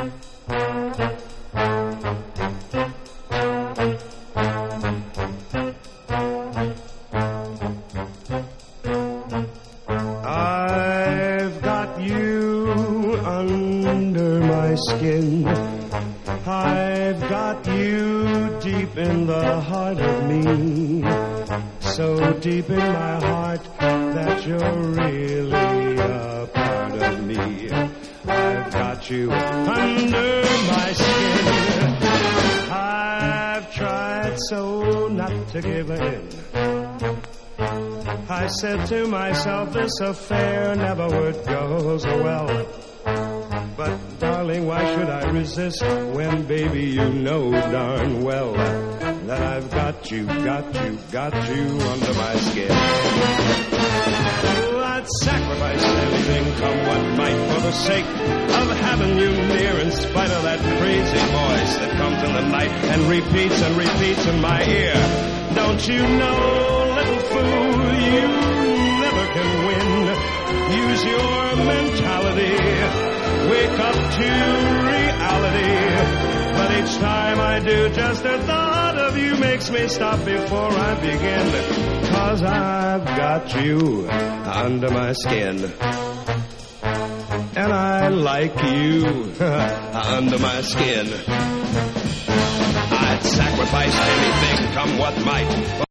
I've got you under my skin. I've got you deep in the heart of me. So deep in my heart that you're really a part of me. I've got you under my skin. I've tried so not to give in. I said to myself, this affair never would go so well. But, darling, why should I resist when, baby, you know darn well that I've got you under my skin. Oh, I'd sacrifice anything, come what might, for the sake of having you near, in spite of that crazy voice that comes in the night and repeats in my ear. Don't you know, little fool, you never can win. Use your mentality. Wake up to reality. But each time I do, just the thought of you makes me stop before I begin. 'Cause I've got you under my skin. And I like you under my skin. I'd sacrifice anything, come what might,